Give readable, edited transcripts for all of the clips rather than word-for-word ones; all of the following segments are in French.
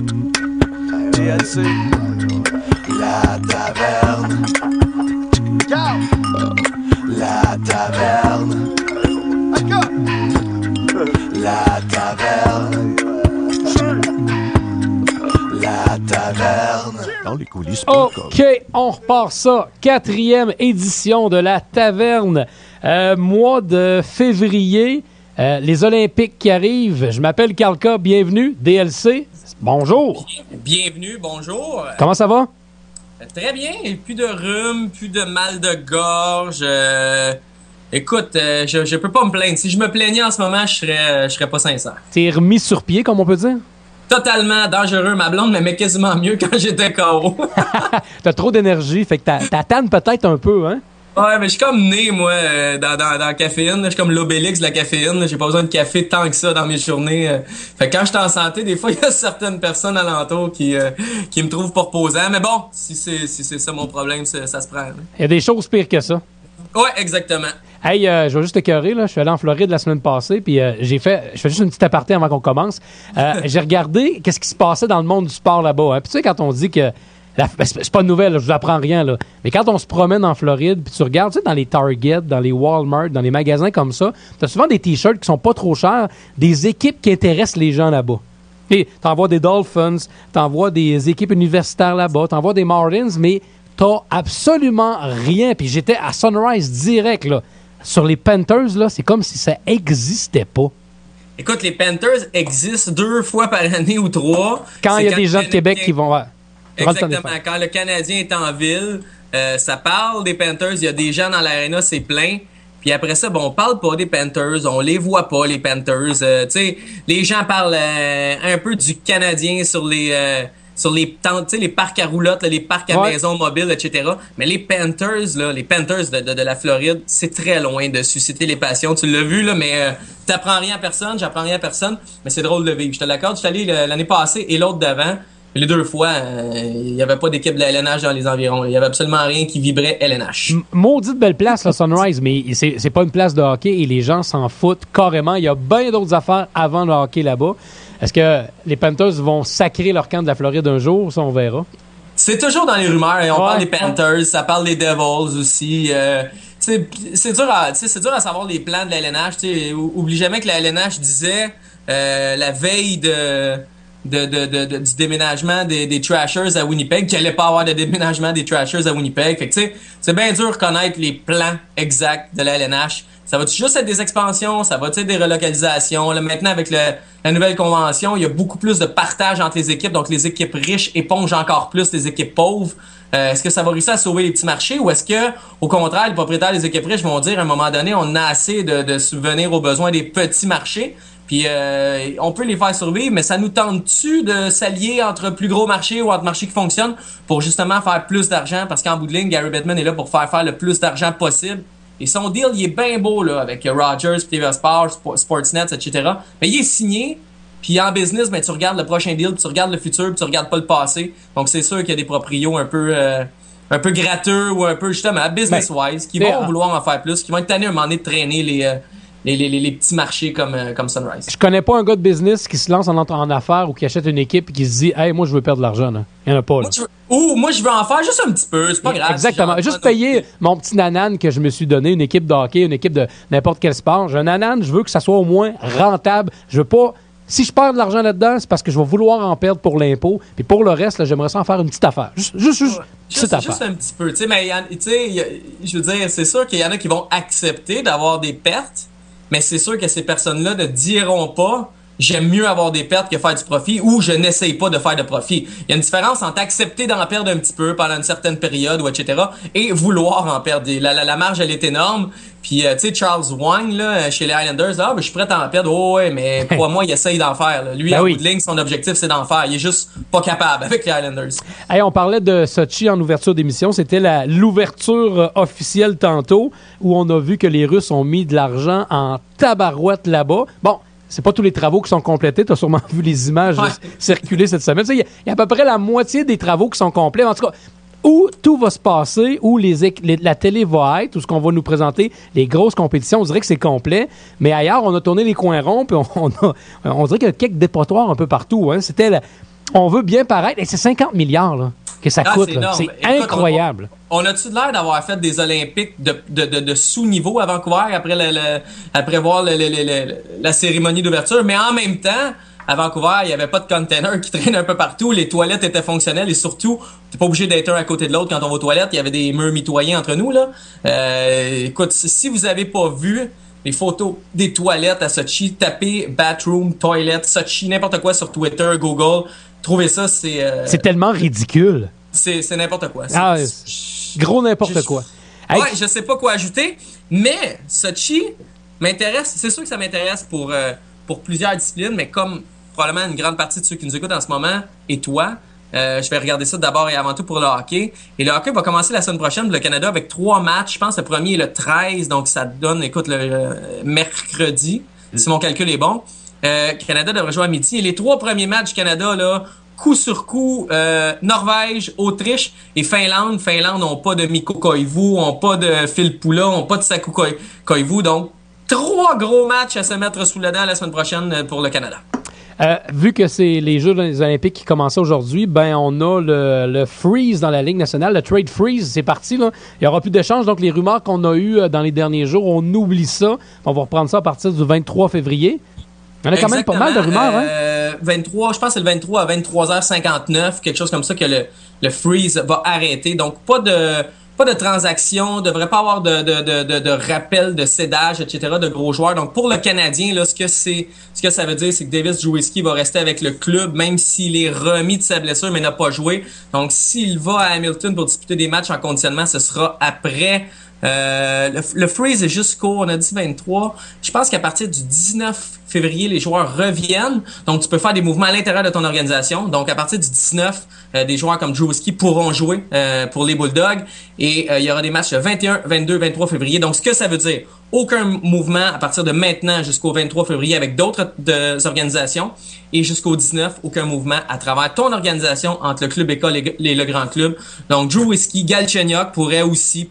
DLC. La taverne. La taverne. La taverne. La taverne. Dans les coulisses. OK, on repart ça. 4e édition de la taverne. Mois de février. Les Olympiques qui arrivent. Je m'appelle Carlka. Bienvenue. DLC. Bonjour. Bienvenue, bonjour. Comment ça va? Très bien. Plus de rhume, plus de mal de gorge. Écoute, je peux pas me plaindre. Si je me plaignais en ce moment, je serais pas sincère. T'es remis sur pied, comme on peut dire? Totalement dangereux. Ma blonde m'aimait quasiment mieux quand j'étais KO. T'as trop d'énergie, fait que t'attannes peut-être un peu, hein? Ouais, mais je suis comme né, moi, dans la caféine. Je suis comme l'Obélix de la caféine. Là. J'ai pas besoin de café tant que ça dans mes journées. Fait que quand je suis en santé, des fois, il y a certaines personnes alentour qui me trouvent pas reposant. Mais bon, si c'est ça mon problème, ça se prend. Il y a des choses pires que ça. Ouais, exactement. Hey, je vais juste te écœurer, là. Je suis allé en Floride la semaine passée, puis je fais juste une petite aparté avant qu'on commence. J'ai regardé qu'est-ce qui se passait dans le monde du sport là-bas. Hein. Puis tu sais, quand on dit que... c'est pas une nouvelle, là, je vous apprends rien, là. Mais quand on se promène en Floride, puis tu regardes, tu sais, dans les Target, dans les Walmart, dans les magasins comme ça, t'as souvent des t-shirts qui sont pas trop chers, des équipes qui intéressent les gens là-bas. Et t'en vois des Dolphins, t'en vois des équipes universitaires là-bas, t'en vois des Marlins, mais t'as absolument rien. Puis j'étais à Sunrise direct, là. Sur les Panthers, là, c'est comme si ça existait pas. Écoute, les Panthers existent 2 fois par année ou 3. Quand il y a des gens de Québec qui vont... Ouais, exactement. Quand le Canadien est en ville, ça parle des Panthers. Il y a des gens dans l'aréna, c'est plein. Puis après ça, bon, on parle pas des Panthers, on les voit pas, les Panthers. Tu sais, les gens parlent un peu du Canadien sur les tentes, tu sais, les parcs à roulottes, là, les parcs à maison mobile, etc. Mais les Panthers de la Floride, c'est très loin de susciter les passions. Tu l'as vu, là, mais t'apprends rien à personne, j'apprends rien à personne. Mais c'est drôle de vivre. Je te l'accorde, je suis allé l'année passée et l'autre d'avant. Les 2 fois, il y avait pas d'équipe de la LNH dans les environs. Il y avait absolument rien qui vibrait LNH. Maudite belle place, la Sunrise, mais c'est pas une place de hockey et les gens s'en foutent carrément. Il y a bien d'autres affaires avant le hockey là-bas. Est-ce que les Panthers vont sacrer leur camp de la Floride un jour? Ça, on verra. C'est toujours dans les rumeurs. On parle des Panthers, ça parle des Devils aussi. C'est dur à savoir les plans de la LNH. Oublie jamais que la LNH disait la veille du déménagement des Trashers à Winnipeg qu'il allait pas avoir de déménagement des Trashers à Winnipeg. Fait que tu sais, c'est bien dur de connaître les plans exacts de la LNH. Ça va juste être des expansions, ça va être des relocalisations. Là, maintenant, avec la nouvelle convention, il y a beaucoup plus de partage entre les équipes, donc les équipes riches épongent encore plus les équipes pauvres. Est-ce que ça va réussir à sauver les petits marchés ou est-ce que, au contraire, les propriétaires des équipes riches vont dire à un moment donné, on a assez de subvenir aux besoins des petits marchés? Puis on peut les faire survivre, mais ça nous tente-tu de s'allier entre plus gros marchés ou entre marchés qui fonctionnent pour justement faire plus d'argent? Parce qu'en bout de ligne, Gary Bettman est là pour faire le plus d'argent possible. Et son deal, il est bien beau là avec Rogers, TV Sports, Sportsnet, etc. Mais il est signé, puis en business, ben, tu regardes le prochain deal, puis tu regardes le futur, puis tu regardes pas le passé. Donc c'est sûr qu'il y a des proprios un peu gratteux ou un peu justement business-wise qui vont vouloir en faire plus, qui vont être tannés à un moment donné de traîner les petits marchés comme Sunrise. Je connais pas un gars de business qui se lance en affaires ou qui achète une équipe et qui se dit « Hey, moi, je veux perdre de l'argent. » Il y en a pas. Là. Moi, je veux en faire juste un petit peu. C'est pas grave. Exactement. Si juste payer mon petit nanan que je me suis donné, une équipe de hockey, une équipe de n'importe quel sport. J'ai un nanan, je veux que ça soit au moins rentable. Je veux pas... Si je perds de l'argent là-dedans, c'est parce que je vais vouloir en perdre pour l'impôt. Puis pour le reste, là, j'aimerais ça en faire une petite affaire. Juste petite affaire. Juste un petit peu. Mais je veux dire, c'est sûr qu'il y en a qui vont accepter d'avoir des pertes. Mais c'est sûr que ces personnes-là ne diront pas « j'aime mieux avoir des pertes que faire du profit » ou « je n'essaye pas de faire de profit ». Il y a une différence entre accepter d'en perdre un petit peu pendant une certaine période ou etc. et vouloir en perdre. La marge, elle est énorme. Puis, tu sais, Charles Wang, là, chez les Islanders, je suis prêt à en perdre. Oh, ouais, mais crois-moi, il essaye d'en faire. Là. Lui, en bout de ligne, son objectif, c'est d'en faire. Il est juste pas capable avec les Islanders. Hey, on parlait de Sochi en ouverture d'émission. C'était l'ouverture officielle tantôt où on a vu que les Russes ont mis de l'argent en tabarouette là-bas. Bon, c'est pas tous les travaux qui sont complétés. Tu as sûrement vu les images circuler cette semaine. Il y a à peu près la moitié des travaux qui sont complets. En tout cas, où tout va se passer, où la télé va être, où ce qu'on va nous présenter, les grosses compétitions, on dirait que c'est complet. Mais ailleurs, on a tourné les coins ronds, puis on dirait qu'il y a quelques dépotoirs un peu partout. Hein. C'était on veut bien paraître. Et c'est 50 milliards là, que ça coûte. C'est Écoute, incroyable. On a-tu l'air d'avoir fait des Olympiques de sous-niveau à Vancouver après voir la cérémonie d'ouverture? Mais en même temps, à Vancouver, il n'y avait pas de container qui traînent un peu partout. Les toilettes étaient fonctionnelles et surtout, t'es pas obligé d'être un à côté de l'autre quand on va aux toilettes. Il y avait des murs mitoyens entre nous, là. Écoute, si vous avez pas vu les photos des toilettes à Sochi, tapez bathroom, toilette, Sochi, n'importe quoi sur Twitter, Google. Trouvez ça, c'est tellement ridicule. C'est n'importe quoi. Gros n'importe quoi. Ouais, je sais pas quoi ajouter, mais Sochi m'intéresse. C'est sûr que ça m'intéresse pour plusieurs disciplines, mais comme probablement une grande partie de ceux qui nous écoutent en ce moment, et toi, je vais regarder ça d'abord et avant tout pour le hockey. Et le hockey va commencer la semaine prochaine pour le Canada avec 3 matchs. Je pense que le premier est le 13, donc ça donne, écoute, le mercredi, si mon calcul est bon. Canada devrait jouer à midi. Et les 3 premiers matchs du Canada, là, coup sur coup, Norvège, Autriche et Finlande. Finlande n'ont pas de Mikko Koivu, n'ont pas de Phil Poula, n'ont pas de Saku Koivu. Donc, 3 gros matchs à se mettre sous la dent la semaine prochaine pour le Canada. Vu que c'est les Jeux olympiques qui commençaient aujourd'hui, ben on a le freeze dans la Ligue nationale, le trade freeze, c'est parti. Là. Il n'y aura plus d'échanges, donc les rumeurs qu'on a eues dans les derniers jours, on oublie ça. On va reprendre ça à partir du 23 février. Il y en a quand même pas mal de rumeurs. Hein? 23, je pense que c'est le 23 à 23h59, quelque chose comme ça que le freeze va arrêter. Donc pas de transactions, devrait pas avoir de rappel de cédage, etc., de gros joueurs. Donc, pour le Canadien, là, ce que ça veut dire, c'est que Davis Jowiski va rester avec le club, même s'il est remis de sa blessure, mais n'a pas joué. Donc, s'il va à Hamilton pour disputer des matchs en conditionnement, ce sera après. Le freeze est jusqu'au, on a dit 23. Je pense qu'à partir du 19 février, les joueurs reviennent. Donc, tu peux faire des mouvements à l'intérieur de ton organisation. Donc, à partir du 19, des joueurs comme Jowiski pourront jouer pour les Bulldogs. Et il y aura des matchs le 21, 22, 23 février. Donc, ce que ça veut dire, aucun mouvement à partir de maintenant jusqu'au 23 février avec d'autres organisations. Et jusqu'au 19, aucun mouvement à travers ton organisation entre le club école et le grand club. Donc, Jowiski, Galchenyuk pourrait,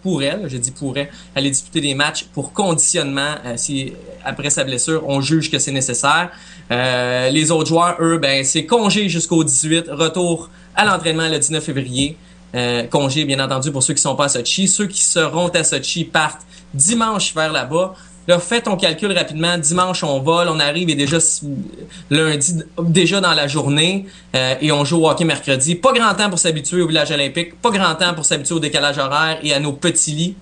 je dis pourrait, aller disputer des matchs pour conditionnement si après sa blessure, on juge que c'est nécessaire. Les autres joueurs, eux, ben c'est congé jusqu'au 18, retour à l'entraînement le 19 février. Congé, bien entendu, pour ceux qui sont pas à Sochi. Ceux qui seront à Sochi partent dimanche vers là-bas. Là, fais ton calcul rapidement. Dimanche, on vole, on arrive et déjà lundi, déjà dans la journée, et on joue au hockey mercredi. Pas grand temps pour s'habituer au village olympique, pas grand temps pour s'habituer au décalage horaire et à nos petits lits.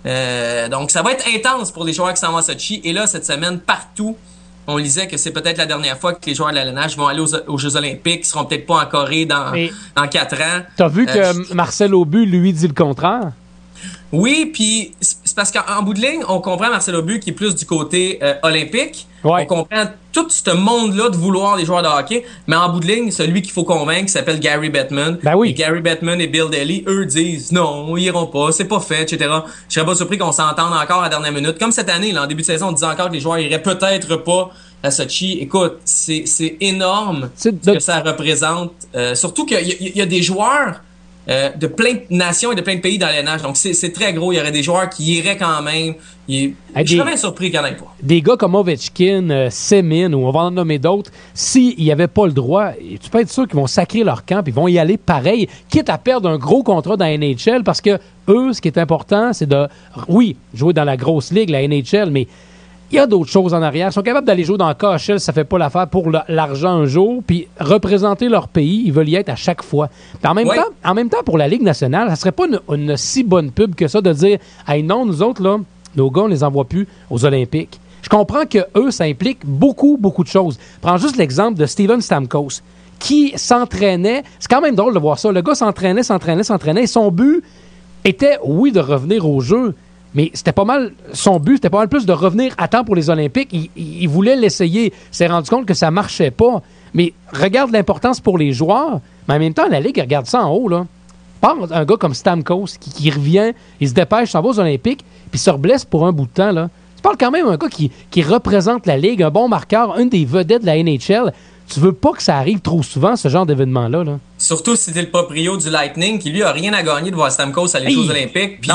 Donc, ça va être intense pour les joueurs qui s'en vont à Sochi. Et là, cette semaine, partout, on lisait que c'est peut-être la dernière fois que les joueurs de la LNH vont aller aux Jeux olympiques. Ils seront peut-être pas en Corée dans 4 ans. T'as vu que Marcel Aubu, lui, dit le contraire? Oui, puis c'est parce qu'en bout de ligne, on comprend Marcel Aubu qui est plus du côté olympique. Ouais. On comprend tout ce monde-là de vouloir des joueurs de hockey, mais en bout de ligne, celui qu'il faut convaincre s'appelle Gary Bettman. Ben oui. Et Gary Bettman et Bill Daly, eux disent non, ils iront pas, c'est pas fait, etc. Je serais pas surpris qu'on s'entende encore à la dernière minute. Comme cette année, là, en début de saison, on disait encore que les joueurs iraient peut-être pas à Sochi. Écoute, c'est énorme ce que ça représente. Surtout qu'il y a des joueurs de plein de nations et de plein de pays dans l'NH. Donc, c'est très gros. Il y aurait des joueurs qui iraient quand même. Je serais bien surpris qu'il n'y en ait pas. Des gars comme Ovechkin, Semin, ou on va en nommer d'autres, s'ils n'y avaient pas le droit, tu peux être sûr qu'ils vont sacrer leur camp et ils vont y aller pareil, quitte à perdre un gros contrat dans la NHL, parce que eux, ce qui est important, c'est de, oui, jouer dans la grosse ligue, la NHL, mais il y a d'autres choses en arrière. Ils sont capables d'aller jouer dans le KHL, ça fait pas l'affaire pour l'argent un jour, puis représenter leur pays, ils veulent y être à chaque fois. Puis en même temps, pour la Ligue nationale, ça serait pas une si bonne pub que ça de dire « Hey non, nous autres, là, nos gars, on les envoie plus aux Olympiques. » Je comprends que eux, ça implique beaucoup, beaucoup de choses. Prends juste l'exemple de Steven Stamkos, qui s'entraînait. C'est quand même drôle de voir ça. Le gars s'entraînait, et son but était, oui, de revenir au jeu, mais c'était pas mal, son but, c'était pas mal plus de revenir à temps pour les Olympiques. Il voulait l'essayer. Il s'est rendu compte que ça marchait pas. Mais regarde l'importance pour les joueurs. Mais en même temps, la Ligue regarde ça en haut, là. Par un gars comme Stamkos qui revient, il se dépêche, s'en va aux Olympiques, puis se reblesse pour un bout de temps, là. Tu parles quand même d'un gars qui représente la Ligue, un bon marqueur, une des vedettes de la NHL. Tu veux pas que ça arrive trop souvent, ce genre d'événement-là, là. Surtout si t'es le proprio du Lightning, qui lui a rien à gagner de voir Stamkos aller aux Olympiques. Puis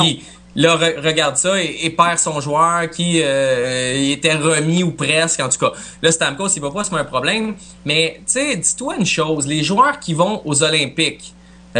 là, regarde ça et perd son joueur qui était remis ou presque, en tout cas. Là, Stamkos, il va pas, c'est pas un problème. Mais, tu sais, dis-toi une chose, les joueurs qui vont aux Olympiques,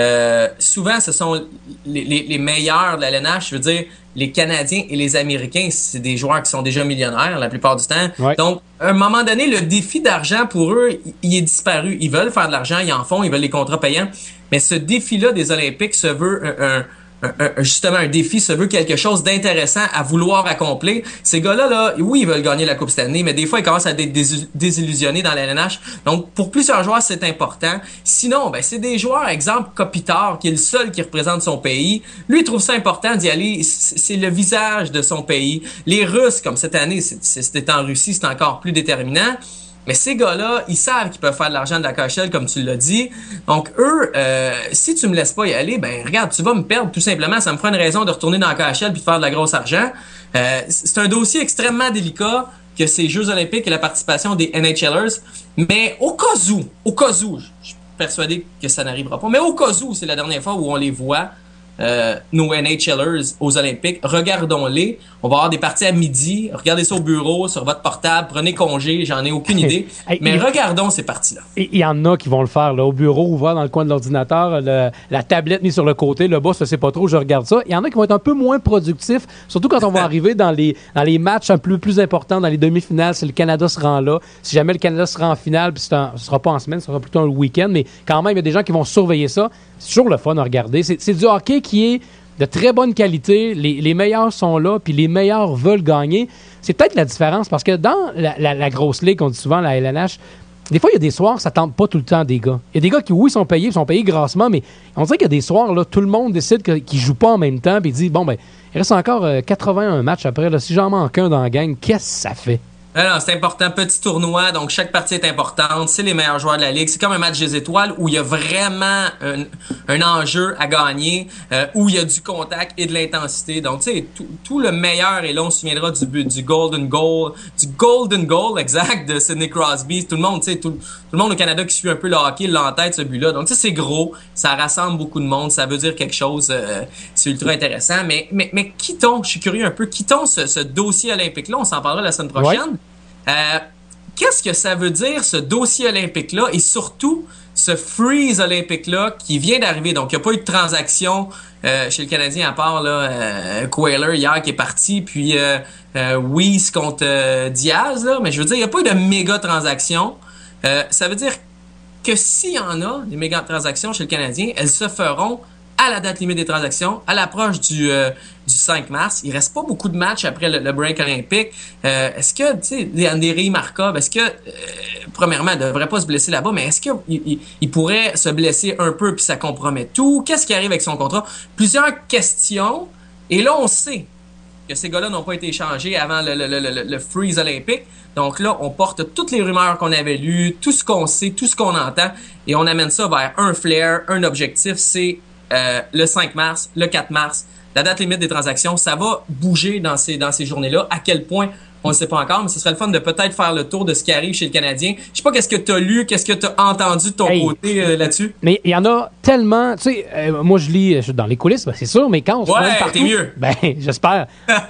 souvent, ce sont les meilleurs de la LNH. Je veux dire, les Canadiens et les Américains, c'est des joueurs qui sont déjà millionnaires la plupart du temps. Ouais. Donc, à un moment donné, le défi d'argent pour eux, il est disparu. Ils veulent faire de l'argent, ils en font, ils veulent les contrats payants. Mais ce défi-là des Olympiques se veut justement un défi, se veut quelque chose d'intéressant à vouloir accomplir. Ces gars-là, là, oui, ils veulent gagner la Coupe Stanley, mais des fois, ils commencent à être désillusionnés dans la LNH. Donc, pour plusieurs joueurs, c'est important. Sinon, ben, c'est des joueurs, exemple, Kopitar, qui est le seul qui représente son pays. Lui, il trouve ça important d'y aller. C'est le visage de son pays. Les Russes, comme cette année, c'était en Russie, c'est encore plus déterminant. Mais ces gars-là, ils savent qu'ils peuvent faire de l'argent de la KHL, comme tu l'as dit. Donc, eux, si tu me laisses pas y aller, ben regarde, tu vas me perdre tout simplement. Ça me fera une raison de retourner dans la KHL puis de faire de la grosse argent. C'est un dossier extrêmement délicat que ces Jeux olympiques et la participation des NHLers. Mais au cas où, je suis persuadé que ça n'arrivera pas, mais au cas où, c'est la dernière fois où on les voit, nos NHLers aux Olympiques, regardons-les. On va avoir des parties à midi. Regardez ça au bureau, sur votre portable. Prenez congé, j'en ai aucune idée. Mais regardons ces parties-là. Il y en a qui vont le faire là, au bureau, ouvert dans le coin de l'ordinateur, la tablette mise sur le côté, le boss ne sait pas trop, je regarde ça. Il y en a qui vont être un peu moins productifs, surtout quand on va arriver dans les matchs un peu plus importants, dans les demi-finales, si le Canada se rend là. Si jamais le Canada se rend en finale, puis ce sera pas en semaine, ce sera plutôt un week-end, mais quand même, il y a des gens qui vont surveiller ça. C'est toujours le fun à regarder. C'est du hockey qui est de très bonne qualité. Les meilleurs sont là, puis les meilleurs veulent gagner. C'est peut-être la différence, parce que dans la grosse ligue, on dit souvent, la LNH, des fois, il y a des soirs, ça tente pas tout le temps des gars. Il y a des gars qui, oui, sont payés grassement, mais on dirait qu'il y a des soirs, là, tout le monde décide qu'ils jouent pas en même temps, puis il dit, bon, ben, il reste encore 81 matchs après, là, si j'en manque un dans la gang, qu'est-ce que ça fait? Non, c'est important. Petit tournoi, donc chaque partie est importante. C'est les meilleurs joueurs de la Ligue. C'est comme un match des étoiles où il y a vraiment un enjeu à gagner, où il y a du contact et de l'intensité. Donc, tu sais, tout le meilleur est là. On se souviendra du Golden Goal, exact, de Sidney Crosby. Tout le monde, tu sais, tout le monde au Canada qui suit un peu le hockey l'a en tête, ce but-là. Donc, tu sais, c'est gros. Ça rassemble beaucoup de monde. Ça veut dire quelque chose. C'est ultra intéressant. Mais quittons, je suis curieux un peu, quittons ce dossier olympique-là. On s'en parlera la semaine prochaine. Ouais. Qu'est-ce que ça veut dire, ce dossier olympique-là, et surtout ce freeze olympique-là qui vient d'arriver? Donc, il n'y a pas eu de transaction chez le Canadien à part là, Quailer hier qui est parti, puis Weiss contre Diaz, là, mais je veux dire, il n'y a pas eu de méga transaction. Ça veut dire que s'il y en a des méga transactions chez le Canadien, elles se feront à la date limite des transactions, à l'approche du 5 mars. Il reste pas beaucoup de matchs après le break olympique. Est-ce que, tu sais, Andrei Markov, est-ce que, premièrement, il devrait pas se blesser là-bas, mais est-ce qu'il pourrait se blesser un peu puis ça compromet tout? Qu'est-ce qui arrive avec son contrat? Plusieurs questions. Et là, on sait que ces gars-là n'ont pas été échangés avant le freeze olympique. Donc là, on porte toutes les rumeurs qu'on avait lues, tout ce qu'on sait, tout ce qu'on entend, et on amène ça vers un flair, un objectif, c'est le 5 mars, le 4 mars, la date limite des transactions. Ça va bouger dans ces journées-là. À quel point, on ne sait pas encore, mais ce serait le fun de peut-être faire le tour de ce qui arrive chez le Canadien. Je sais pas qu'est-ce que tu as lu, qu'est-ce que tu as entendu de ton côté là-dessus. Mais il y en a tellement, tu sais, moi je lis dans les coulisses, ben, c'est sûr, mais quand on se promène partout, t'es mieux. Ben j'espère,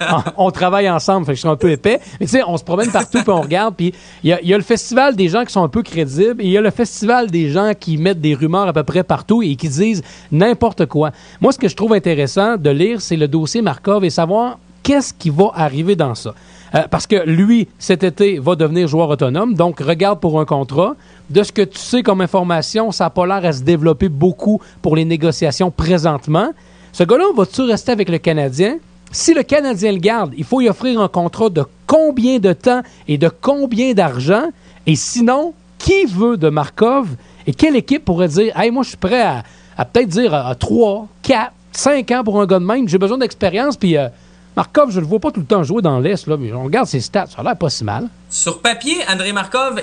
on travaille ensemble, fait que je suis un peu épais. Mais tu sais, on se promène partout puis on regarde, puis il y a le festival des gens qui sont un peu crédibles, et il y a le festival des gens qui mettent des rumeurs à peu près partout et qui disent n'importe quoi. Moi, ce que je trouve intéressant de lire, c'est le dossier Markov et savoir qu'est-ce qui va arriver dans ça. Parce que lui, cet été, va devenir joueur autonome, donc regarde pour un contrat. De ce que tu sais comme information, ça n'a pas l'air à se développer beaucoup pour les négociations présentement. Ce gars-là, va-tu rester avec le Canadien? Si le Canadien le garde, il faut y offrir un contrat de combien de temps et de combien d'argent? Et sinon, qui veut de Markov? Et quelle équipe pourrait dire « Hey, moi, je suis prêt à peut-être dire à 3, 4, 5 ans pour un gars de même. J'ai besoin d'expérience, puis... Markov, je le vois pas tout le temps jouer dans l'Est, là, mais on regarde ses stats, ça a l'air pas si mal. Sur papier, Andrei Markov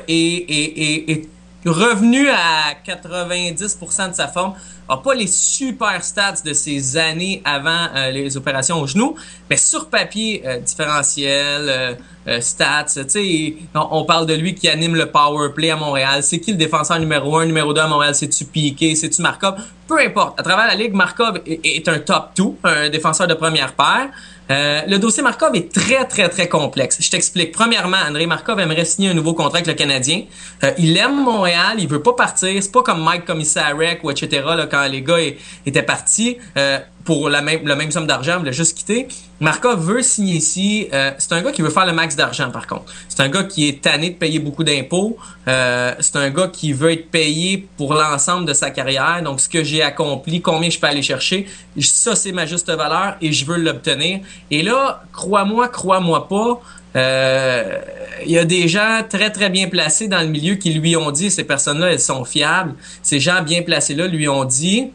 est revenu à 90% de sa forme. A pas les super stats de ses années avant les opérations au genou, mais sur papier, différentiel, stats, tu sais, on parle de lui qui anime le power play à Montréal. C'est qui le défenseur numéro 1, numéro 2 à Montréal? C'est-tu Piqué? C'est-tu Markov? peu importe. À travers la Ligue, Markov est un top 2, un défenseur de première paire. Le dossier Markov est très, très, très complexe. Je t'explique. Premièrement, Andrei Markov aimerait signer un nouveau contrat avec le Canadien. Il aime Montréal, il veut pas partir. C'est pas comme Mike Komisarek ou etc. Là, quand les gars étaient partis pour la même somme d'argent, il voulait juste quitter. Markov veut signer ici. C'est un gars qui veut faire le max d'argent, par contre. C'est un gars qui est tanné de payer beaucoup d'impôts. C'est un gars qui veut être payé pour l'ensemble de sa carrière. Donc, ce que j'ai accompli, combien je peux aller chercher, ça, c'est ma juste valeur et je veux l'obtenir. Et là, crois-moi pas, il y a des gens très, très bien placés dans le milieu qui lui ont dit, ces personnes-là, elles sont fiables. Ces gens bien placés-là lui ont dit,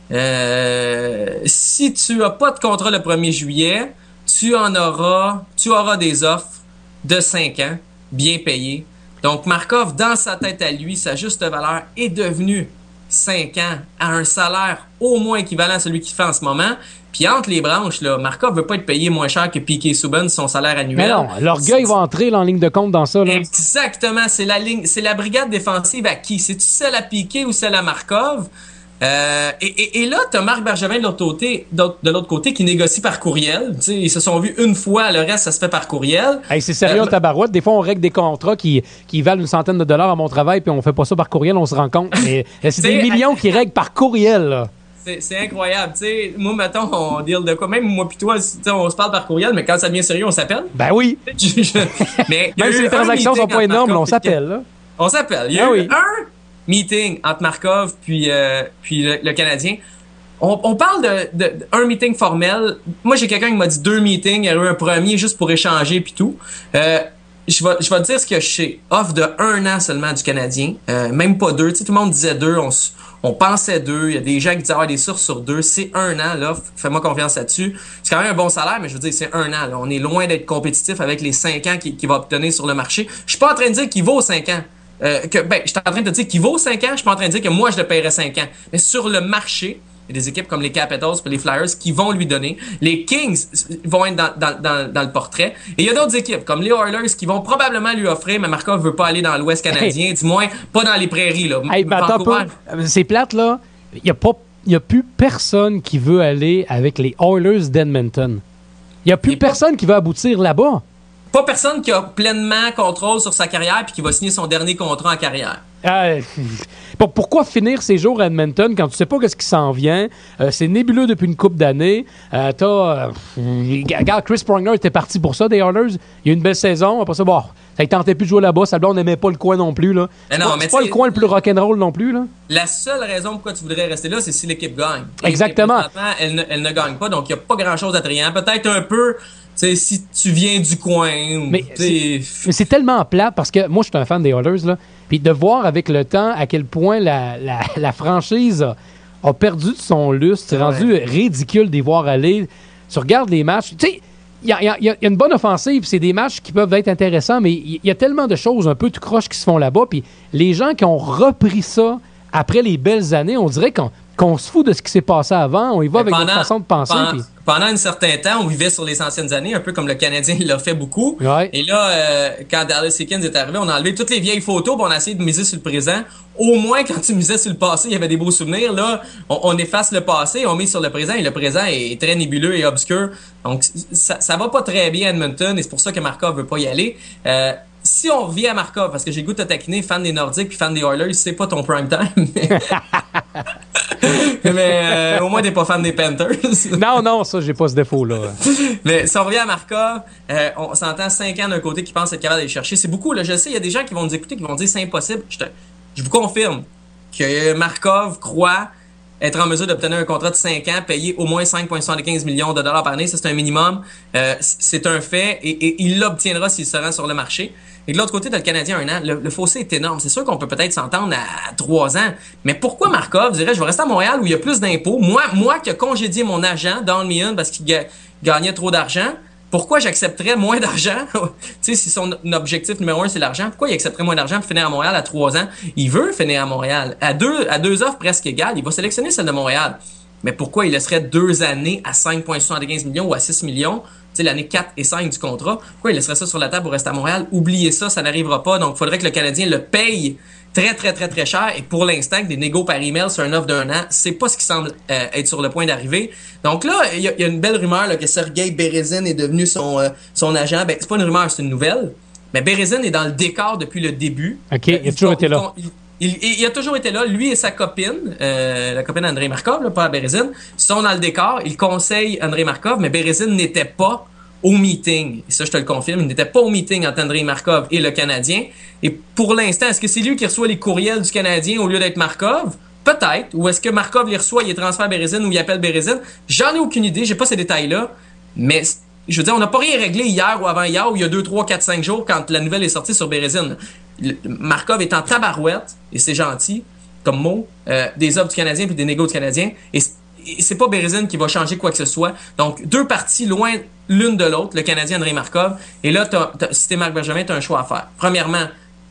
si tu as pas de contrat le 1er juillet, tu auras des offres de 5 ans, bien payées. Donc, Markov, dans sa tête à lui, sa juste valeur est devenue 5 ans à un salaire au moins équivalent à celui qu'il fait en ce moment. Puis entre les branches, là, Markov veut pas être payé moins cher que Piquet Subban, son salaire annuel. Mais non, l'orgueil va entrer là, en ligne de compte dans ça. Là. Exactement, c'est la brigade défensive à qui? C'est-tu celle à Piquet ou celle à Markov? Et là, t'as Marc Bergevin de l'autre côté qui négocie par courriel. T'sais, ils se sont vus une fois, le reste, ça se fait par courriel. Hey, c'est sérieux, tabarouette. Des fois, on règle des contrats qui valent une centaine de dollars à mon travail, puis on fait pas ça par courriel, on se rend compte. Mais c'est des millions qui règlent par courriel, là. C'est incroyable, tu sais. Moi, mettons, on deal de quoi? Même moi pis toi, on se parle par courriel, mais quand ça devient sérieux, on s'appelle. Ben oui. Mais même si les transactions sont pas énormes, on s'appelle, là. On s'appelle. Il y a eu un meeting entre Markov puis le Canadien. On parle de un meeting formel. Moi, j'ai quelqu'un qui m'a dit 2 meetings. Il y a eu un premier juste pour échanger puis tout. Je vais te dire ce que je sais. Offre de 1 an seulement du Canadien. Même pas 2. Tu sais, tout le monde disait 2. On pensait 2. Il y a des gens qui disaient des sources sur 2. C'est 1 an, là. Fais-moi confiance là-dessus. C'est quand même un bon salaire, mais je veux dire, c'est 1 an, là. On est loin d'être compétitif avec les 5 ans qu'il va obtenir sur le marché. Je suis pas en train de dire qu'il vaut 5 ans. Je suis en train de te dire qu'il vaut 5 ans. Je suis pas en train de dire que moi, je le paierais 5 ans. Mais sur le marché, il y a des équipes comme les Capitals et les Flyers qui vont lui donner. Les Kings vont être dans le portrait. Et il y a d'autres équipes comme les Oilers qui vont probablement lui offrir, mais Markov veut pas aller dans l'Ouest canadien, du moins pas dans les prairies. Là. Hey, attends pas. C'est plate, là. Il y a plus personne qui veut aller avec les Oilers d'Edmonton. Il y a plus personne qui veut aboutir là-bas. Pas personne qui a pleinement contrôle sur sa carrière puis qui va signer son dernier contrat en carrière. Pourquoi finir ses jours à Edmonton quand tu sais pas ce qui s'en vient? C'est nébuleux depuis une couple d'années. Regarde, Chris Pronger était parti pour ça des Oilers. Il y a eu une belle saison. Après ça, ça ne tentait plus de jouer là-bas. On n'aimait pas le coin non plus. Là. C'est pas le coin le plus rock'n'roll non plus. Là. La seule raison pourquoi tu voudrais rester là, c'est si l'équipe gagne. Exactement. Elle ne gagne pas, donc il n'y a pas grand-chose attrayant. Peut-être un peu... T'sais, si tu viens du coin... Mais c'est tellement plate parce que moi, je suis un fan des Oilers. Là. Puis de voir avec le temps à quel point la franchise a perdu de son lustre, c'est rendu ridicule d'y voir aller. Tu regardes les matchs... Tu sais, il y a une bonne offensive, c'est des matchs qui peuvent être intéressants, mais il y a tellement de choses un peu tout croche qui se font là-bas. Puis les gens qui ont repris ça après les belles années, on dirait qu'on se fout de ce qui s'est passé avant. On y va avec notre façon de penser. Pendant un certain temps, on vivait sur les anciennes années, un peu comme le Canadien l'a fait beaucoup. Ouais. Et là, quand Dallas Eakins est arrivé, on a enlevé toutes les vieilles photos puis on a essayé de miser sur le présent. Au moins, quand tu misais sur le passé, il y avait des beaux souvenirs. Là, on efface le passé, on mise sur le présent et le présent est très nébuleux et obscur. Donc, ça va pas très bien à Edmonton et c'est pour ça que Markov veut pas y aller. Si on revient à Markov, parce que j'ai le goût de te taquiner, fan des Nordiques puis fan des Oilers, c'est pas ton prime time. Mais au moins t'es pas fan des Panthers. Non, ça j'ai pas ce défaut-là. Mais si on revient à Markov, on s'entend 5 ans d'un côté qui pense être capable d'aller chercher. C'est beaucoup, là. Je sais, il y a des gens qui vont nous écouter, qui vont dire c'est impossible. Je vous confirme que Markov croit être en mesure d'obtenir un contrat de 5 ans payé au moins 5,75 millions de dollars par année. Ça, c'est un minimum. C'est un fait et il l'obtiendra s'il se rend sur le marché. Et de l'autre côté, t'as le Canadien 1 an. Le fossé est énorme. C'est sûr qu'on peut peut-être s'entendre à 3 ans. Mais pourquoi Markov dirait, je vais rester à Montréal où il y a plus d'impôts? Moi qui ai congédié mon agent, Don Meehan, parce qu'il gagnait trop d'argent, pourquoi j'accepterais moins d'argent? Tu sais, si son objectif numéro 1, c'est l'argent, pourquoi il accepterait moins d'argent pour finir à Montréal à 3 ans? Il veut finir à Montréal. À deux offres presque égales, il va sélectionner celle de Montréal. Mais pourquoi il laisserait 2 années à 5,75 millions ou à 6 millions? Tu sais, l'année 4 et 5 du contrat. Pourquoi il laisserait ça sur la table pour rester à Montréal? Oubliez ça, ça n'arrivera pas. Donc, il faudrait que le Canadien le paye très, très, très, très cher. Et pour l'instant, que des négos par email sur un offre d'1 an, c'est pas ce qui semble être sur le point d'arriver. Donc là, il y a une belle rumeur là, que Sergei Berezin est devenu son agent. Ben, c'est pas une rumeur, c'est une nouvelle. Mais Berezin est dans le décor depuis le début. OK, il a toujours été là. Il a toujours été là. Lui et sa copine, la copine Andrei Markov, là, pas Berezin, sont dans le décor. Il conseille Andrei Markov, mais Berezin n'était pas au meeting. Et ça, je te le confirme, il n'était pas au meeting entre Andrei Markov et le Canadien. Et pour l'instant, est-ce que c'est lui qui reçoit les courriels du Canadien au lieu d'être Markov? Peut-être. Ou est-ce que Markov les reçoit, il transfère Berezin ou il appelle Berezin? J'en ai aucune idée, j'ai pas ces détails-là. Mais je veux dire, on n'a pas rien réglé hier ou avant-hier ou il y a 2, 3, 4, 5 jours quand la nouvelle est sortie sur Berezin. Markov est en tabarouette, et c'est gentil comme mot, des offres du Canadien puis des négos du Canadien. Et c'est pas Berezin qui va changer quoi que ce soit. Donc, deux parties loin l'une de l'autre, le Canadien Andrei Markov. Et là, si t'es Marc Bergevin, t'as un choix à faire. Premièrement,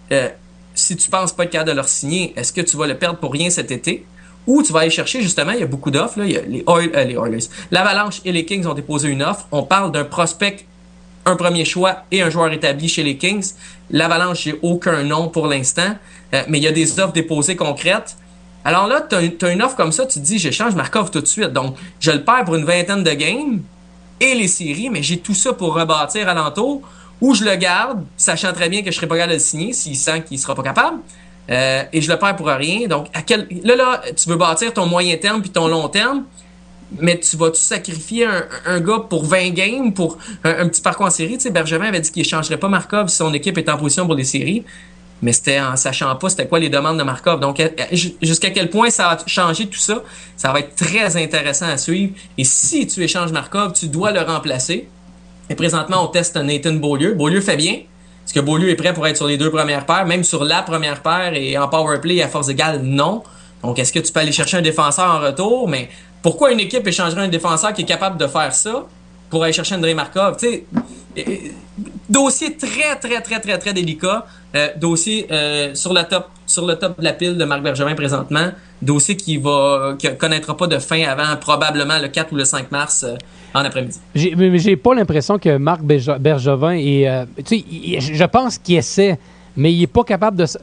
si tu penses pas être capable de leur signer, est-ce que tu vas le perdre pour rien cet été? Ou tu vas aller chercher, justement, il y a beaucoup d'offres. Là, il y a les Oilers. L'Avalanche et les Kings ont déposé une offre. On parle d'un prospect, un premier choix et un joueur établi chez les Kings. L'Avalanche, j'ai aucun nom pour l'instant. Mais il y a des offres déposées concrètes. Alors là, t'as une offre comme ça, tu te dis, j'échange Markov tout de suite. Donc, je le perds pour une vingtaine de games et les séries, mais j'ai tout ça pour rebâtir alentour, ou je le garde, sachant très bien que je serai pas capable de le signer s'il sent qu'il sera pas capable, et je le perds pour rien. Donc, là, tu veux bâtir ton moyen terme puis ton long terme, mais tu vas-tu sacrifier un gars pour 20 games, pour un petit parcours en série? Tu sais, Bergevin avait dit qu'il échangerait pas Markov si son équipe est en position pour les séries. Mais c'était en sachant pas c'était quoi les demandes de Markov. Donc, jusqu'à quel point ça a changé tout ça, ça va être très intéressant à suivre. Et si tu échanges Markov, tu dois le remplacer. Et présentement, on teste Nathan Beaulieu. Beaulieu fait bien. Est-ce que Beaulieu est prêt pour être sur les 2 premières paires, même sur la première paire et en powerplay à force égale? Non. Donc, est-ce que tu peux aller chercher un défenseur en retour? Mais pourquoi une équipe échangerait un défenseur qui est capable de faire ça pour aller chercher Andrei Markov? Tu sais, dossier très, très, très, très, très délicat. Dossier sur le top de la pile de Marc Bergevin présentement. Dossier qui connaîtra pas de fin avant probablement le 4 ou le 5 mars en après-midi. J'ai pas l'impression que Marc Bergevin est... tu sais, je pense qu'il essaie, mais il est pas capable de...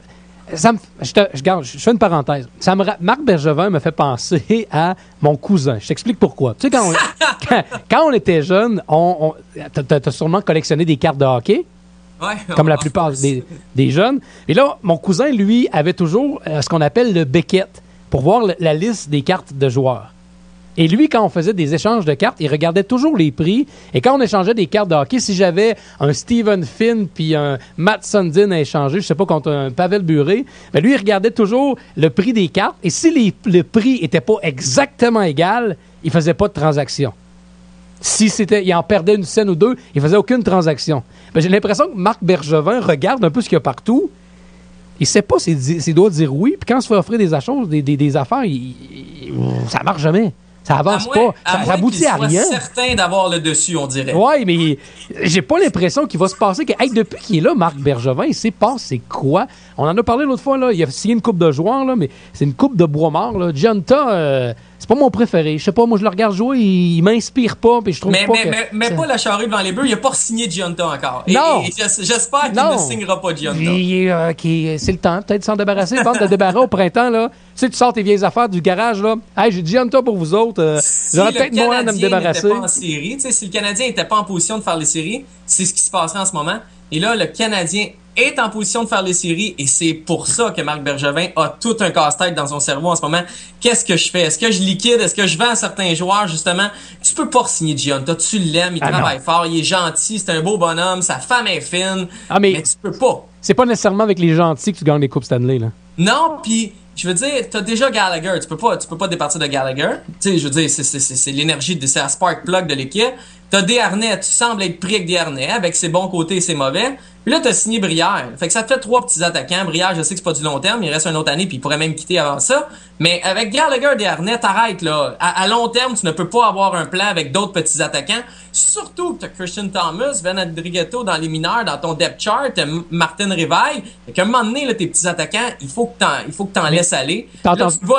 Je fais une parenthèse. Marc Bergevin me fait penser à mon cousin. Je t'explique pourquoi. Tu sais, quand on était jeune, t'as sûrement collectionné des cartes de hockey. Ouais, comme la plupart des jeunes. Et là, mon cousin, lui, avait toujours ce qu'on appelle le Beckett pour voir la liste des cartes de joueurs. Et lui, quand on faisait des échanges de cartes, il regardait toujours les prix. Et quand on échangeait des cartes de hockey, si j'avais un Steven Finn puis un Matt Sundin à échanger, je sais pas, contre un Pavel Bure, ben lui, il regardait toujours le prix des cartes. Et si le prix était pas exactement égal, il faisait pas de transaction. Si il en perdait une scène ou deux, il faisait aucune transaction. Ben, j'ai l'impression que Marc Bergevin regarde un peu ce qu'il y a partout. Il sait pas s'il doit dire oui. Puis quand il se fait offrir des affaires, ça marche jamais. Ça avance pas. Ça aboutit à rien. Certain d'avoir le dessus, on dirait. Oui, mais j'ai pas l'impression qu'il va se passer que depuis qu'il est là, Marc Bergevin, il s'est passé quoi? On en a parlé l'autre fois, là. Il a signé une coupe de joueurs, là, mais c'est une coupe de bois mort. Là. Gianta, c'est pas mon préféré. Je sais pas, moi je le regarde jouer, il m'inspire pas, puis je trouve mais pas la charrue devant les bœufs, il a pas signé Gianta encore. Non. Et j'espère qu'il ne signera pas Gianta. C'est le temps, peut-être de s'en débarrasser. Bande de débarras au printemps, là. Tu sais, tu sors tes vieilles affaires du garage, là. Hey, j'ai Gianta pour vous autres. J'aurais peut-être moyen de me débarrasser. Pas en série, si le Canadien n'était pas en position de faire les séries, c'est ce qui se passerait en ce moment. Et là, le Canadien est en position de faire les séries et c'est pour ça que Marc Bergevin a tout un casse-tête dans son cerveau en ce moment. Qu'est-ce que je fais? Est-ce que je liquide? Est-ce que je vends certains joueurs, justement? Tu peux pas signer Gianta. Tu l'aimes, il travaille fort, il est gentil, c'est un beau bonhomme, sa femme est fine. Mais tu peux pas. C'est pas nécessairement avec les gentils que tu gagnes les Coupes Stanley, là. Non, puis je veux dire, t'as déjà Gallagher, tu peux pas départir de Gallagher. Tu sais, je veux dire, c'est l'énergie, c'est la spark plug de l'équipe. T'as Desharnais, tu sembles être pris avec Desharnais, avec ses bons côtés et ses mauvais. Puis là, t'as signé Brière. Fait que ça te fait 3 petits attaquants. Brière, je sais que c'est pas du long terme, il reste une autre année, puis il pourrait même quitter avant ça. Mais avec Gallagher, Desharnais, t'arrêtes, là. À long terme, tu ne peux pas avoir un plan avec d'autres petits attaquants. Surtout que t'as Christian Thomas, Ben Adrighetto dans les mineurs, dans ton depth chart, Martin Réveil. Fait qu'à un moment donné, là, tes petits attaquants, il faut que t'en laisses aller. Là,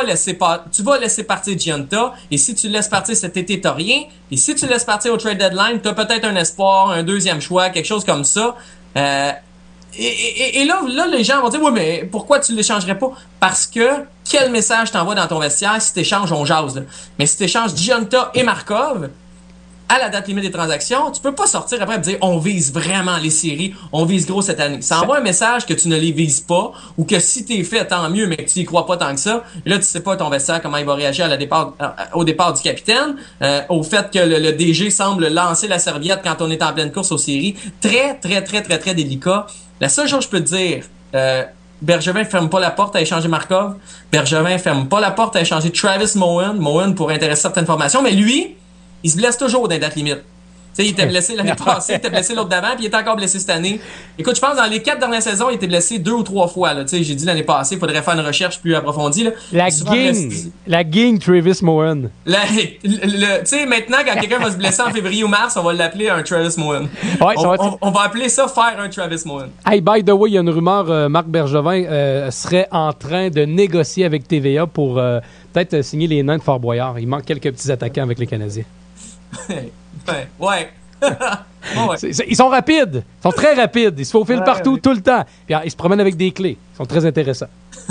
tu vas laisser partir Gianta. Et si tu laisses partir cet été, t'as rien. Et si tu laisses partir au trade deadline, t'as peut-être un espoir, un deuxième choix, quelque chose comme ça. Et là, les gens vont dire, oui, mais pourquoi tu l'échangerais pas? Parce que, quel message t'envoies dans ton vestiaire si t'échanges, on jase, là. Mais si t'échanges Gionta et Markov, à la date limite des transactions, tu peux pas sortir après et dire, on vise vraiment les séries, on vise gros cette année. Ça envoie un message que tu ne les vises pas, ou que si t'es fait, tant mieux, mais que tu y crois pas tant que ça. Là, tu sais pas ton vestiaire, comment il va réagir au départ du capitaine, au fait que le DG semble lancer la serviette quand on est en pleine course aux séries. Très, très, très, très, très délicat. La seule chose que je peux te dire, Bergevin ferme pas la porte à échanger Markov. Bergevin ferme pas la porte à échanger Travis Moen. Moen pour intéresser certaines formations, mais lui, il se blesse toujours dans les dates limites. Tu sais, il était blessé l'année passée, il était blessé l'autre d'avant, puis il est encore blessé cette année. Écoute, je pense dans les 4 dernières saisons, il était blessé 2 ou 3 fois. Là. Tu sais, j'ai dit l'année passée, il faudrait faire une recherche plus approfondie. Là. La gang Travis Moen. Tu sais, maintenant, quand quelqu'un va se blesser en février ou mars, on va l'appeler un Travis Moen. Ouais, on va appeler ça faire un Travis Moen. Hey, by the way, il y a une rumeur, Marc Bergevin serait en train de négocier avec TVA pour peut-être signer les nains de Fort Boyard. Il manque quelques petits attaquants avec les Canadiens. Ouais. Oh, ouais. Ils sont rapides. Ils sont très rapides. Ils se faufilent partout, tout le temps. Puis, ils se promènent avec des clés. Ils sont très intéressants.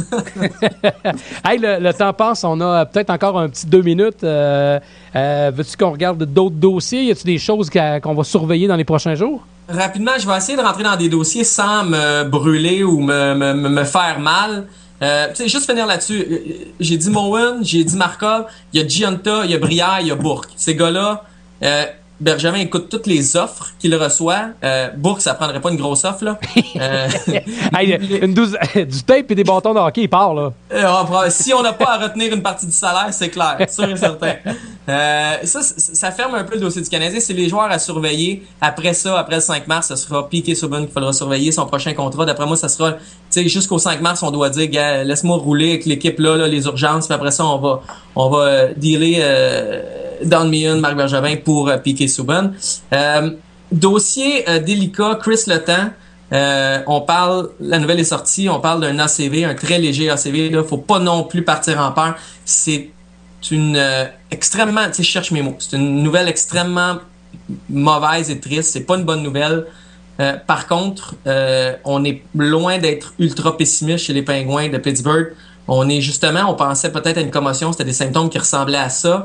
Hey, le temps passe. On a peut-être encore un petit 2 minutes. Veux-tu qu'on regarde d'autres dossiers? Y a-t-il des choses qu'on va surveiller dans les prochains jours? Rapidement, je vais essayer de rentrer dans des dossiers sans me brûler ou me faire mal. Tu sais, juste finir là-dessus. J'ai dit Moen, j'ai dit Markov, il y a Gionta, il y a Brière, il y a Bourque. Ces gars-là, Bergevin écoute toutes les offres qu'il reçoit. Bourque, ça prendrait pas une grosse offre, là. Hey, du tape et des bâtons de hockey, il part, là. Si on n'a pas à retenir une partie du salaire, c'est clair, sûr et certain. Ça ferme un peu le dossier du Canadien. C'est les joueurs à surveiller. Après ça, après le 5 mars, ce sera Piquet Subban qu'il faudra surveiller son prochain contrat. D'après moi, ça sera, tu sais, jusqu'au 5 mars, on doit dire, gars, laisse-moi rouler avec l'équipe là, les urgences. Puis après ça, on va dealer Don Meehan, Marc Bergevin pour Piquet Subban. Dossier délicat, Chris Letang. La nouvelle est sortie, on parle d'un ACV, un très léger ACV. Là, faut pas non plus partir en peur. C'est une extrêmement, tu sais, je cherche mes mots. C'est une nouvelle extrêmement mauvaise et triste. C'est pas une bonne nouvelle. Par contre, on est loin d'être ultra pessimiste chez les Pingouins de Pittsburgh. On pensait peut-être à une commotion. C'était des symptômes qui ressemblaient à ça.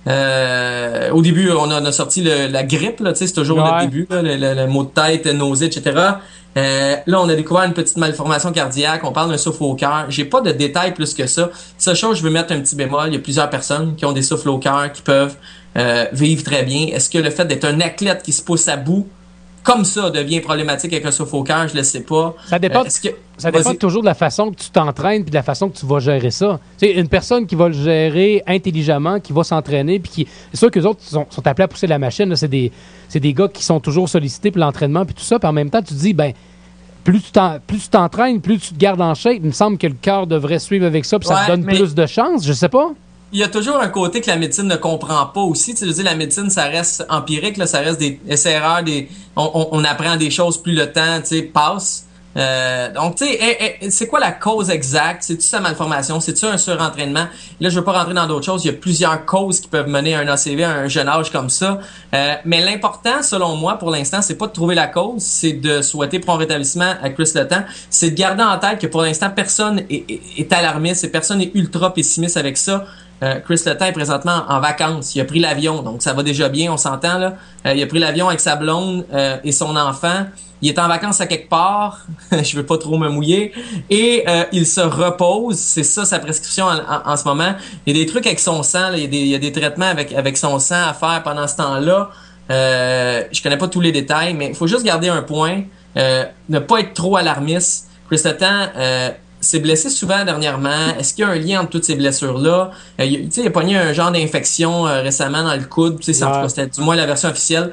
Au début, on a sorti la grippe, là, tu sais, c'est toujours le début, là, le mot de tête, nausée, etc. Là, on a découvert une petite malformation cardiaque, on parle d'un souffle au cœur. J'ai pas de détails plus que ça. Seule chose, je veux mettre un petit bémol, il y a plusieurs personnes qui ont des souffles au cœur, qui peuvent vivre très bien. Est-ce que le fait d'être un athlète qui se pousse à bout, comme ça, devient problématique avec un souffle au cœur, je le sais pas. Ça dépend, ça dépend toujours de la façon que tu t'entraînes puis de la façon que tu vas gérer ça. Tu sais, une personne qui va le gérer intelligemment, qui va s'entraîner, puis qui... C'est sûr que les autres sont appelés à pousser la machine. Là, c'est des gars qui sont toujours sollicités pour l'entraînement puis tout ça. Puis en même temps, tu te dis, ben plus tu t'entraînes, plus tu te gardes en shape. Il me semble que le cœur devrait suivre avec ça puis ça te donne plus de chance. Je sais pas. Il y a toujours un côté que la médecine ne comprend pas aussi. Tu sais, la médecine, ça reste empirique, là, ça reste des essais-erreurs, on apprend des choses plus le temps, tu sais, passe. Donc, tu sais, c'est quoi la cause exacte? C'est-tu sa malformation? C'est-tu un surentraînement? Là, je veux pas rentrer dans d'autres choses. Il y a plusieurs causes qui peuvent mener à un ACV à un jeune âge comme ça. Mais l'important, selon moi, pour l'instant, c'est pas de trouver la cause, c'est de souhaiter prompt rétablissement à Chris Letang. C'est de garder en tête que pour l'instant, personne est alarmiste et personne est ultra pessimiste avec ça. Chris Letang est présentement en vacances. Il a pris l'avion, donc ça va déjà bien, on s'entend là. Il a pris l'avion avec sa blonde et son enfant. Il est en vacances à quelque part. Je veux pas trop me mouiller. Et il se repose. C'est ça sa prescription en ce moment. Il y a des trucs avec son sang. Là. Il y a des traitements avec son sang à faire pendant ce temps-là. Je connais pas tous les détails, mais il faut juste garder un point. Ne pas être trop alarmiste. Chris Letang s'est blessé souvent dernièrement. Est-ce qu'il y a un lien entre toutes ces blessures-là? Il a pogné un genre d'infection récemment dans le coude. En tout cas, c'était du moins la version officielle.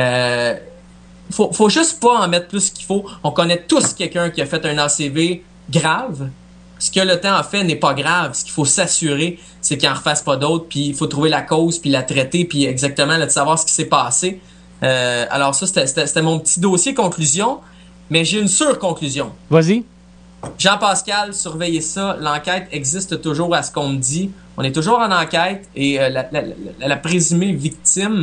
Faut juste pas en mettre plus qu'il faut. On connaît tous quelqu'un qui a fait un ACV grave. Ce que Letang a fait n'est pas grave. Ce qu'il faut s'assurer, c'est qu'il en refasse pas d'autres. Puis il faut trouver la cause, puis la traiter, puis exactement là, de savoir ce qui s'est passé. Alors ça, c'était mon petit dossier conclusion. Mais j'ai une surconclusion. Vas-y. Jean-Pascal, surveillez ça. L'enquête existe toujours à ce qu'on me dit. On est toujours en enquête et la présumée victime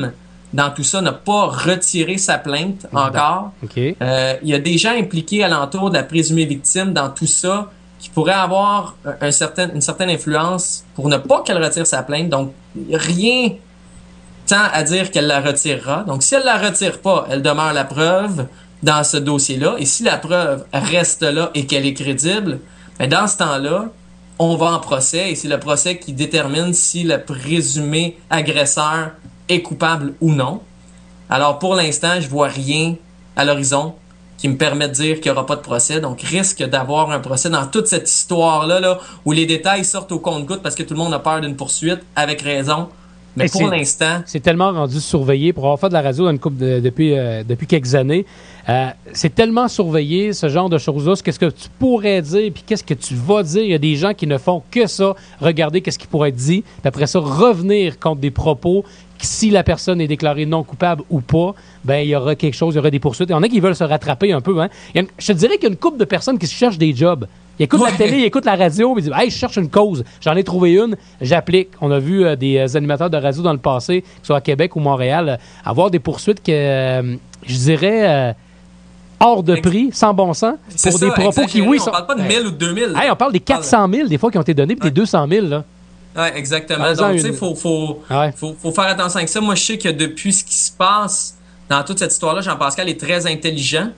dans tout ça, n'a pas retiré sa plainte encore. OK. Il y a des gens impliqués alentour de la présumée victime dans tout ça qui pourraient avoir une certaine influence pour ne pas qu'elle retire sa plainte. Donc, rien tend à dire qu'elle la retirera. Donc, si elle la retire pas, elle demeure la preuve dans ce dossier-là. Et si la preuve reste là et qu'elle est crédible, ben dans ce temps-là, on va en procès et c'est le procès qui détermine si le présumé agresseur est coupable ou non. Alors, pour l'instant, je vois rien à l'horizon qui me permet de dire qu'il n'y aura pas de procès. Donc, risque d'avoir un procès dans toute cette histoire-là là, où les détails sortent au compte-gouttes parce que tout le monde a peur d'une poursuite, avec raison. Mais pour l'instant... C'est tellement rendu surveillé. Pour avoir fait de la radio dans une couple depuis quelques années, c'est tellement surveillé, ce genre de choses-là. Qu'est-ce que tu pourrais dire, puis qu'est-ce que tu vas dire? Il y a des gens qui ne font que ça, regarder qu'est-ce qui pourrait être dit, puis après ça, revenir contre des propos. Si la personne est déclarée non coupable ou pas, ben il y aura quelque chose, il y aura des poursuites. Il y en a qui veulent se rattraper un peu. Hein? Je te dirais qu'il y a une couple de personnes qui se cherchent des jobs. Ils écoutent la télé, ils écoutent la radio, ils disent « Hey, je cherche une cause. J'en ai trouvé une, j'applique. » On a vu des animateurs de radio dans le passé, que ce soit à Québec ou Montréal, avoir des poursuites que, je dirais, hors de prix, sans bon sens, pour des propos exagéré. qui, oui, on parle pas de 1000 ou de 2000. Hey, on parle des 400 000 des fois qui ont été donnés, puis des 200 000, là. Oui, exactement. Donc, tu sais, faut faire attention avec ça. Moi, je sais que depuis ce qui se passe dans toute cette histoire-là, Jean-Pascal est très intelligent.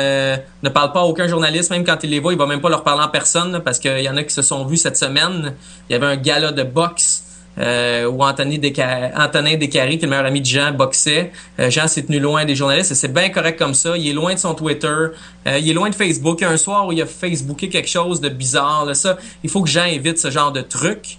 Ne parle pas à aucun journaliste, même quand il les voit, il va même pas leur parler en personne, là, parce qu'il y en a qui se sont vus cette semaine. Il y avait un gala de boxe où Anthony Descaries, qui est le meilleur ami de Jean, boxait. Jean s'est tenu loin des journalistes et c'est bien correct comme ça. Il est loin de son Twitter, il est loin de Facebook. Il y a un soir où il a Facebooké quelque chose de bizarre. Là, ça, il faut que Jean évite ce genre de truc.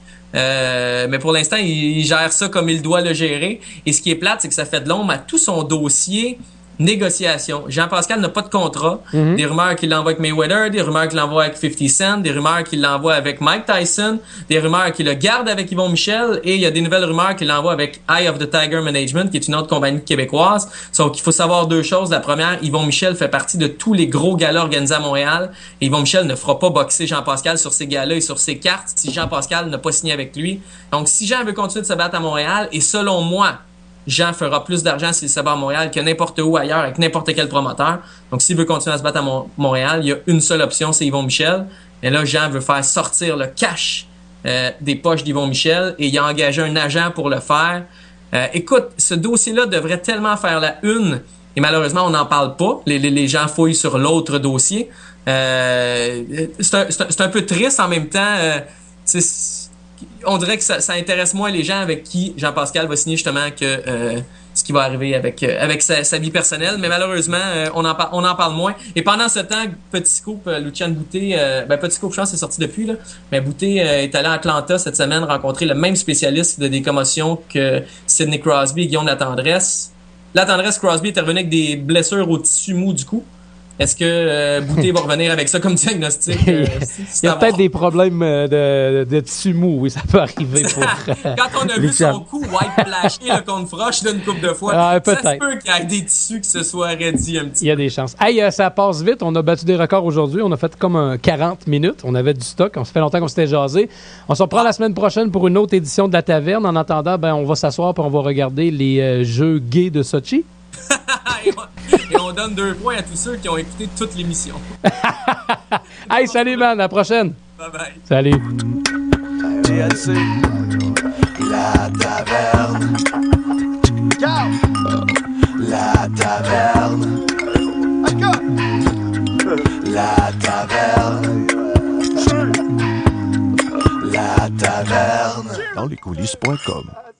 Mais pour l'instant, il gère ça comme il doit le gérer. Et ce qui est plate, c'est que ça fait de l'ombre à tout son dossier négociation. Jean-Pascal n'a pas de contrat. Des rumeurs qu'il l'envoie avec Mayweather, des rumeurs qu'il l'envoie avec 50 Cent, des rumeurs qu'il l'envoie avec Mike Tyson, des rumeurs qu'il le garde avec Yvon Michel, et il y a des nouvelles rumeurs qu'il l'envoie avec Eye of the Tiger Management, qui est une autre compagnie québécoise. Donc, il faut savoir deux choses. La première, Yvon Michel fait partie de tous les gros galas organisés à Montréal. Et Yvon Michel ne fera pas boxer Jean-Pascal sur ses galas et sur ses cartes si Jean-Pascal n'a pas signé avec lui. Donc, si Jean veut continuer de se battre à Montréal, et selon moi, Jean fera plus d'argent s'il se bat à Montréal que n'importe où ailleurs avec n'importe quel promoteur. Donc, s'il veut continuer à se battre à Montréal, il y a une seule option, c'est Yvon Michel. Et là, Jean veut faire sortir le cash des poches d'Yvon Michel et il a engagé un agent pour le faire. Écoute, ce dossier-là devrait tellement faire la une et malheureusement, on n'en parle pas. Les gens fouillent sur l'autre dossier. C'est un peu triste en même temps. On dirait que ça intéresse moins les gens avec qui Jean-Pascal va signer justement que ce qui va arriver avec sa vie personnelle. Mais malheureusement, on en parle moins. Et pendant ce temps, petit scoop, Lucian Boutet, petit scoop, je pense, c'est sorti depuis, là. Mais Boutet est allé à Atlanta cette semaine rencontrer le même spécialiste de des commotions que Sidney Crosby et Guillaume Latendresse. Latendresse, Crosby est revenu avec des blessures au tissu mou du cou. Est-ce que Boutet va revenir avec ça comme diagnostic? Il y a peut-être des problèmes de tissu mou, oui, ça peut arriver pour... Quand on a vu son cou white flashé contre Froche une couple de fois, ça se peut qu'il y ait des tissus qui se soient raidis un petit peu. Il y a des chances. Hey, ça passe vite, on a battu des records aujourd'hui, on a fait comme 40 minutes, on avait du stock, on se fait longtemps qu'on s'était jasé. On se reprend la semaine prochaine pour une autre édition de La Taverne. En attendant, on va s'asseoir et on va regarder les jeux gays de Sochi. Et on donne 2 points à tous ceux qui ont écouté toute l'émission. Hey, salut, man. À la prochaine. Bye-bye. Salut. La Taverne. La Taverne. La Taverne. La Taverne. Dans les coulisses.com.